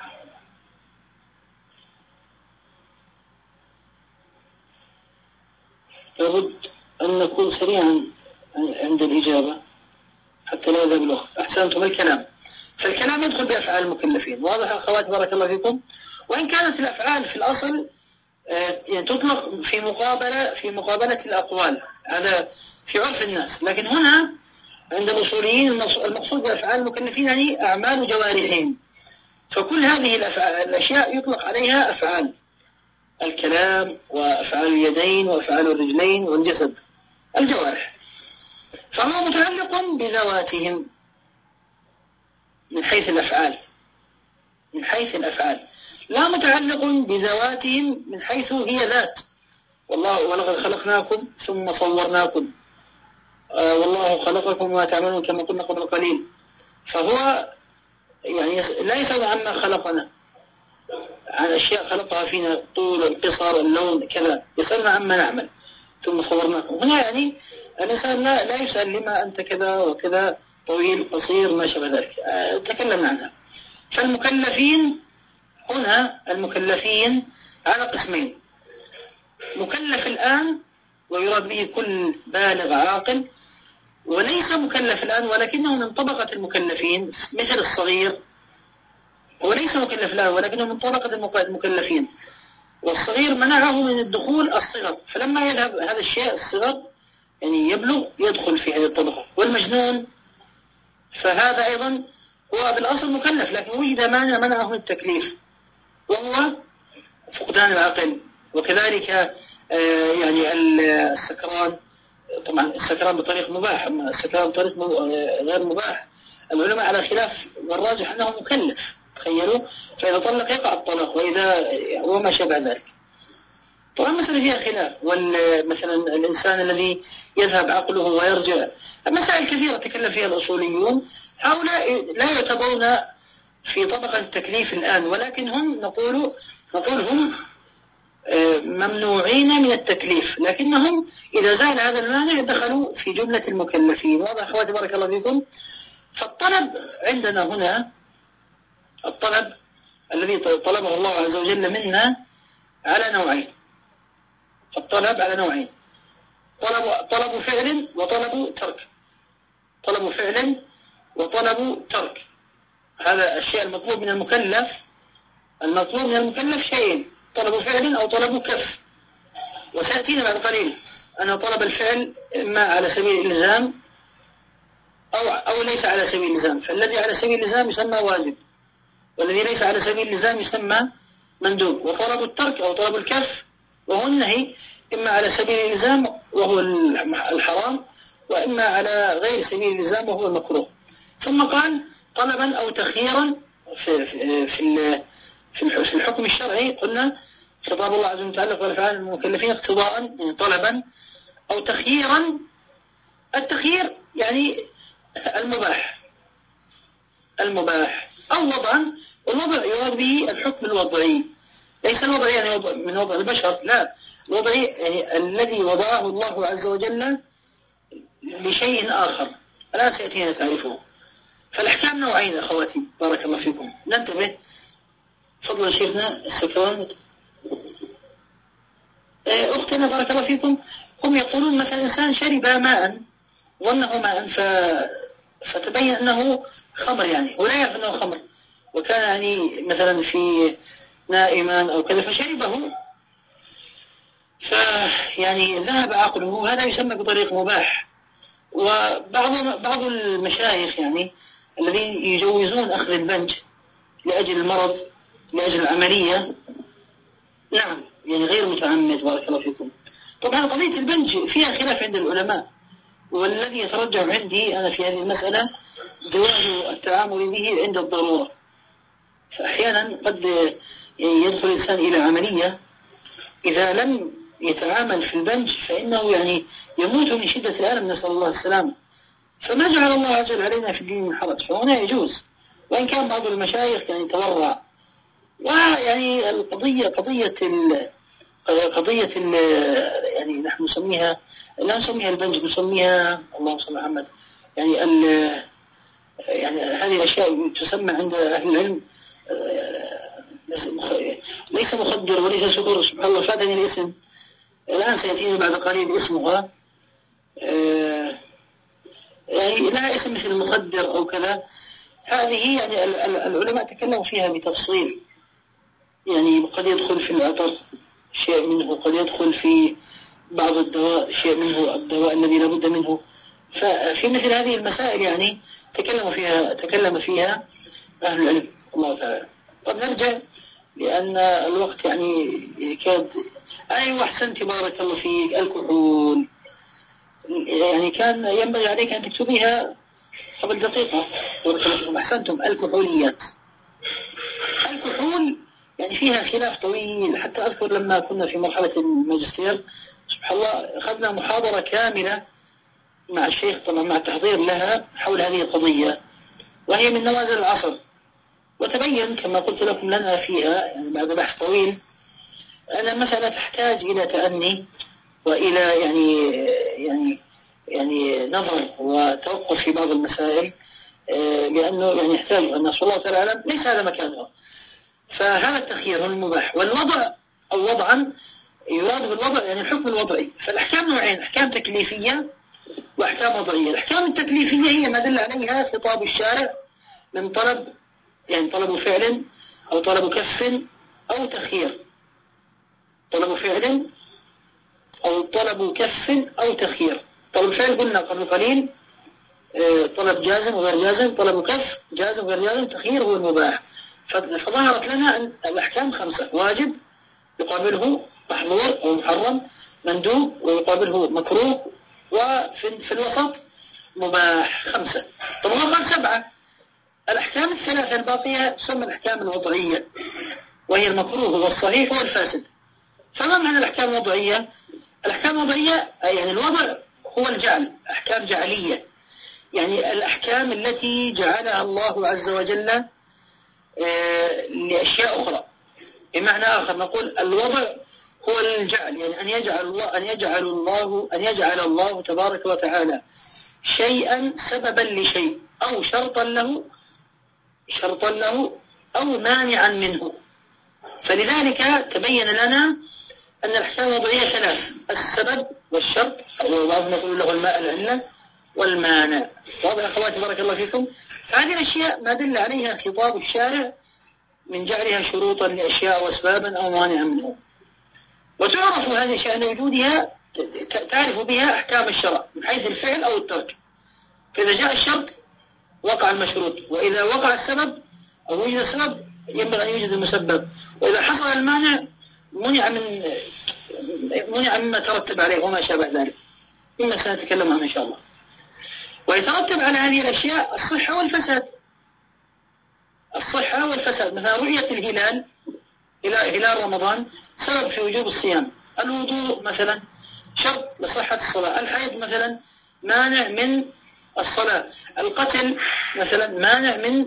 S1: لابد أن نكون سريعا عند الإجابة حتى لا يذهب الوقت. أحسنتم. الكلام، فالكلام يدخل بأفعال المكلفين. واضح أخواتي بارك الله فيكم؟ وإن كانت الأفعال في الأصل يعني تطلق في مقابلة الأقوال، هذا في عرف الناس، لكن هنا عند الأصوليين المقصود بأفعال المكلفين يعني أعمال جوارحهم. فكل هذه الأشياء يطلق عليها أفعال، الكلام وأفعال اليدين وأفعال الرجلين والجسد، الجوارح. فهو متعلق بذواتهم من حيث الأفعال، من حيث الأفعال، لا متعلق بذواتهم من حيث هي ذات. والله ولقد خلقناكم ثم صورناكم والله خلقكم وما تعملون كما قلنا قبل قليل. فهو يعني لا يسأل عما خلقنا، عن أشياء خلقها فينا، طول القصر اللون كذا، يسألنا عما نعمل ثم صورناكم. هنا يعني الإنسان لا يسأل لما أنت كذا وكذا، طويل قصير ما شابه ذلك، تكلمنا عنها. فالمكلفين هنا، المكلفين على قسمين: مكلف الآن ويراد به كل بالغ عاقل، وليس مكلف الآن ولكنه من طبقة المكلفين مثل الصغير، وليس مكلف الآن ولكنه من طبقة المكلفين. والصغير منعه من الدخول الصغر، فلما يذهب هذا الشيء الصغر يعني يبلغ يدخل في هذه الطبقة. والمجنون فهذا أيضا هو بالأصل مكلف، لكن وجد مانع منعه من التكليف وهو فقدان العقل. وكذلك يعني السكران، طبعا السكران بطريق مباح، أما السكران بطريق غير مباح العلماء على خلاف، والراجح أنه مكلف. تخيلوا، فإذا طلق يقع الطلاق، وإذا وما شابه ذلك. طبعا مثلا فيها خلاف. مثلا الإنسان الذي يذهب عقله ويرجع، مسائل كثيرة تكلم فيها الأصوليون. هؤلاء لا يعتبرون في طبقة التكليف الآن، ولكن هم نقول هم ممنوعين من التكليف، لكنهم إذا زال هذا المانع دخلوا في جملة المكلفين. واضح أخواتي بارك الله فيكم؟ فالطلب عندنا هنا، الطلب الذي طلبه الله عز وجل منا على نوعين. الطلب على نوعين: طلب فعل وطلب ترك، طلب فعل وطلب ترك. هذا الشيء المطلوب من المكلف. المطلوب من المكلف شيئين: طلب فعل أو طلب كف. وسيأتينا بعد قليل أن طلب الفعل إما على سبيل الإلزام أو ليس على سبيل الإلزام، فالذي على سبيل الإلزام يسمى واجب، والذي ليس على سبيل الإلزام يسمى مندوب. وطلب الترك أو طلب الكف وهو النهي إما على سبيل الإلزام وهو الحرام، وإما على غير سبيل الإلزام وهو المكروه. ثم قال طلبا أو تخييرا في الحكم الشرعي. قلنا خطاب الله عز وجل متعلق بالأفعال المكلفين اقتضاء، يعني طلبا أو تخييرا. التخيير يعني المباح أو وضعا. والوضع يراد به الحكم الوضعي، ليس الوضع يعني من وضع البشر، لا، الوضعي يعني الذي وضعه الله عز وجل لشيء آخر. الآن سيأتينا تعرفه. فالأحكام نوعين أخواتي، بارك الله فيكم، ننتبه. فضلا شيخنا السكران. أختنا بارك الله فيكم، هم يقولون مثلا إنسان شرب ماء ظنه ماء فتبين أنه خمر، يعني ولا يعرف أنه خمر، وكان يعني مثلا في نائما أو كذا فشربه، فيعني ذهب عقله. هذا يسمى بطريق مباح. وبعض المشايخ يعني الذين يجوزون أخذ البنج لأجل المرض، لأجل العملية، نعم، يعني غير متعمد، بارك الله فيكم. طبعا قضية البنج فيها خلاف عند العلماء، والذي يترجح عندي أنا في هذه المسألة جواز التعامل به عند الضرورة. فأحيانا قد يدخل الإنسان إلى عملية، إذا لم يتعامل في البنج فإنه يعني يموت من شدة الألم، نسأل الله السلامة. فما جعل الله عز وجل علينا في الدين من حرج، فهنا يجوز، وإن كان بعض المشايخ يعني تورع. ويعني القضية قضية يعني نحن نسميها، لا نسميها البنج، نسميها، اللهم صل على محمد، يعني يعني هذه الأشياء تسمى عند أهل العلم ليس مخدر وليس سكر، سبحان الله فاتني الاسم، الآن سيأتيني بعد قليل اسمها، يعني لها اسم مثل المخدر أو كذا. هذه يعني العلماء تكلموا فيها بتفصيل، يعني قد يدخل في العطر شيء منه، قد يدخل في بعض الدواء شيء منه، الدواء الذي لا بد منه. ففي مثل هذه المسائل يعني تكلم فيها أهل العلم، الله تعالى. طب نرجع، لأن الوقت يعني يكاد. أيوة أحسنت بارك الله فيك. الكحول يعني كان ينبغي عليك أن تكتبيها قبل دقيقة، بارك الله فيكم. أحسنتم. الكحوليات، الكحول يعني فيها خلاف طويل، حتى أذكر لما كنا في مرحلة الماجستير سبحان الله أخذنا محاضرة كاملة مع الشيخ، طبعا مع التحضير لها، حول هذه القضية، وهي من نوازل العصر. وتبين كما قلت لكم لنا فيها يعني بعد بحث طويل أن المسألة تحتاج إلى تأني وإلى يعني نظر وتوقف في بعض المسائل، لأنه يعني يحتاج أن نسأل الله تعالى أعلم، ليس هذا مكانه. فهذا التخيير هو المباح. والوضع أو وضعا يراد بالوضع يعني الحكم الوضعي. فالأحكام نوعين: أحكام تكليفية وأحكام وضعية. الأحكام التكليفية هي ما دل عليها خطاب الشارع من طلب، يعني طلب فعل أو طلب كف أو تخيير. طلب فعل أو طلب كف أو تخيير. طلب فعل قلنا قبل قليل طلب جازم وغير جازم، طلب كف جازم وغير جازم، تخيير هو المباح. فظهرت لنا أن الأحكام 5: واجب يقابله محظور أو محرم، مندوب ويقابله مكروه، وفي الوسط مباح. 5. طبعا قال 7. الأحكام الثلاثة الباقية تسمى الأحكام الوضعية، وهي المكروه والصحيح والفاسد. فما معنى الأحكام الوضعية؟ الأحكام الوضعية يعني الوضع هو الجعل، أحكام جعلية، يعني الأحكام التي جعلها الله عز وجل لأشياء أخرى. بمعنى آخر نقول الوضع هو الجعل، يعني أن يجعل الله تبارك وتعالى شيئا سببا لشيء، أو شرطا له أو مانعا منه. فلذلك تبين لنا أن الأحكام الوضعية ثلاث: السبب والشرط، أو بعضهم يقول له الماء العلة والمانع. واضح أخواتي بارك الله فيكم؟ فهذه الأشياء ما دل عليها خطاب الشارع من جعلها شروطا لأشياء وأسبابا أو مانعا منها. وتعرف هذه الأشياء لوجودها، تعرف بها أحكام الشرع من حيث الفعل أو الترك. فإذا جاء الشرط وقع المشروط، وإذا وقع السبب أو وجد السبب ينبغي أن يوجد المسبب، وإذا حصل المانع منع مما ترتب عليه وما شابه ذلك، مما سنتكلم عنه إن شاء الله. ويترتب على هذه الأشياء الصحة والفساد. الصحة والفساد، مثلا رؤية الهلال، هلال رمضان سبب في وجوب الصيام. الوضوء مثلا شرط لصحة الصلاة. الحيض مثلا مانع من الصلاة. القتل مثلا مانع من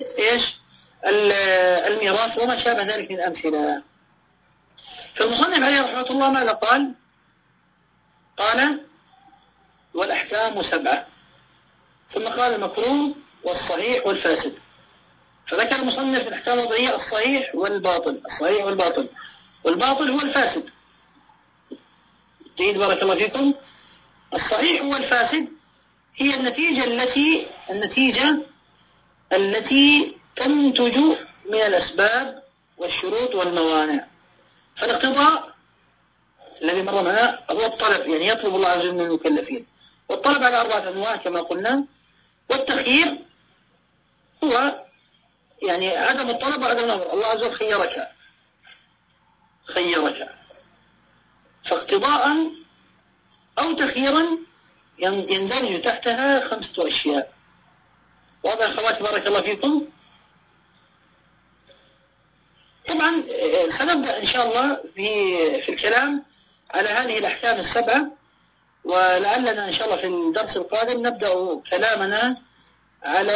S1: الميراث وما شابه ذلك من الأمثلة. فالمصنف عليه رحمة الله ماذا قال؟ قال والأحكام 7، ثم قال المكروه والصحيح والفاسد. فذكر المصنف الأحكام الوضعية الصحيح والباطل. الصحيح والباطل، والباطل هو الفاسد. جيد بارك الله فيكم. الصحيح هو الفاسد هي النتيجة التي تنتج من الأسباب والشروط والموانع. فالاقتضاء الذي مر معنا هو الطلب، يعني يطلب الله عز وجل من المكلفين، والطلب على 4 أنواع كما قلنا. والتخيير هو يعني عدم الطلب وعدم الأمر. الله عز وجل خيرك، فاقتضاء أو تخييرا يندرج تحتها 5 أشياء. واضح أخواتي بارك الله فيكم؟ طبعا سنبدأ إن شاء الله في الكلام على هذه الأحكام 7، ولعلنا إن شاء الله في الدرس القادم نبدأ كلامنا على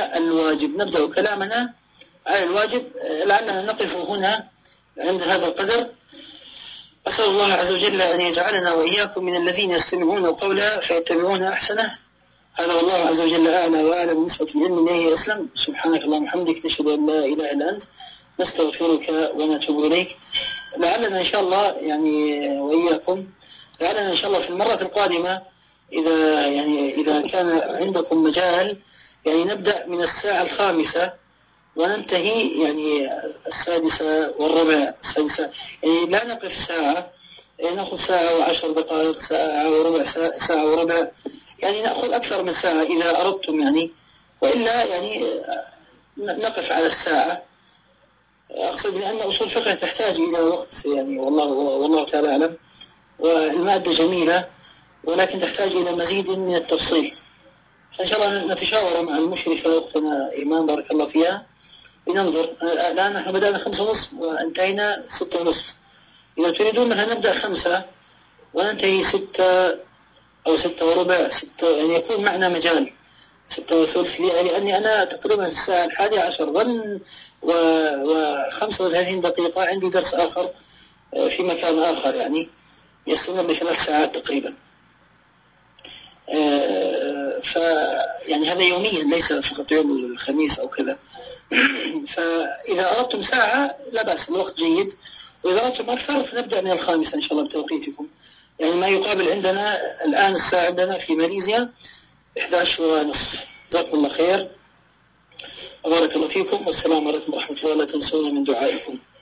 S1: الواجب. لعلنا نقف هنا عند هذا القدر. أسأل الله عز وجل أن يجعلنا وإياكم من الذين يستمعون القول فيتبعون أحسنه. هذا والله عز وجل أعلى وأعلى بالنسبة للعلم إليه أسلم. سبحانك اللهم وبحمدك، نشهد أن لا إله إلا أنت، نستغفرك ونتوب إليك. لعلنا إن شاء الله وإياكم إن شاء الله في المرة القادمة إذا كان عندكم مجال نبدأ من الساعة 5 وننتهي 6:15. لا نقف ساعة، نأخذ ساعة و10 دقائق، ساعة وربع، ساعة وربع، نأخذ أكثر من ساعة إذا أردتم، وإلا نقف على الساعة. أقصد بأن أصول الفقه تحتاج إلى وقت، والله تعالى أعلم، والمادة جميلة ولكن تحتاج إلى مزيد من التفصيل. إن شاء الله نتشاور مع المشرفة أختنا إيمان بارك الله فيها، لننظر. الآن نحن بدأنا 5:30 وانتهينا 6:30. إذا تريدون مثلا نبدأ 5 وننتهي 6 أو 6 وربع، 6 يكون معنا مجال 6 وثلث، لأني أنا تقريبا في الساعة 11 و35 دقيقة عندي درس آخر في مكان آخر يستمر ل3 ساعات تقريبا. هذا يوميا ليس فقط يوم الخميس أو كذا. فإذا أردتم ساعة لا بأس، الوقت جيد. وإذا أردتم أكثر فنبدأ من 5 إن شاء الله بتوقيتكم. ما يقابل عندنا الآن الساعة عندنا في ماليزيا 11:30. جزاكم الله خير وبارك الله فيكم، والسلام عليكم ورحمة الله. لا تنسونا من دعائكم.